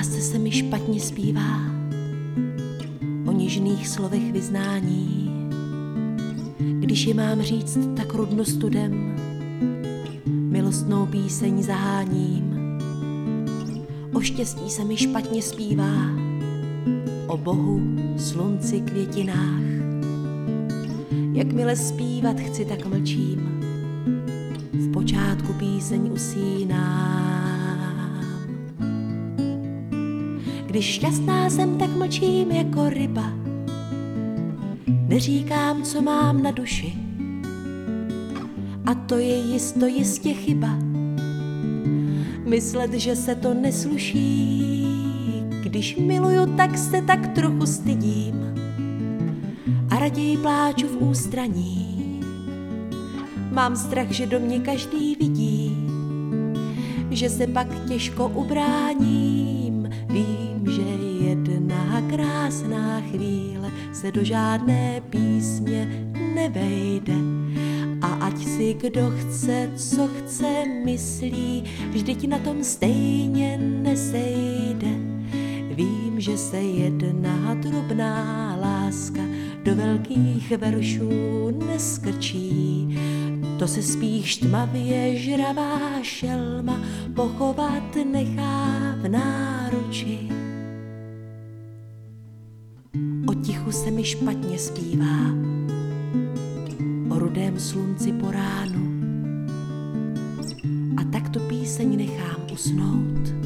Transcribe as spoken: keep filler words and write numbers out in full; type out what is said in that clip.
lásce se mi špatně zpívá, o něžných slovech vyznání. Když je mám říct tak rudno studem, milostnou píseň zaháním. O štěstí se mi špatně zpívá, o Bohu, slunci, květinách. Jakmile zpívat chci, tak mlčím, v počátku píseň usínám. Když šťastná jsem, tak mlčím jako ryba, neříkám, co mám na duši, a to je jisto jistě chyba. Myslet, že se to nesluší, když miluju, tak se tak trochu stydím a raději pláču v ústraní. Mám strach, že do mě každý vidí, že se pak těžko ubráním. Vím, že jedna krásná chvíle se do žádné písně nevejde. A ať si kdo chce, co chce, myslí, vždyť na tom stejně nesejde. Vím, že se jedna drobná láska do velkých veršů neskrčí. To se spíš tmavě žravá šelma pochovat nechá v náruči. O tichu se mi špatně zpívá, o rudém slunci po ránu, a tak tu píseň nechám usnout.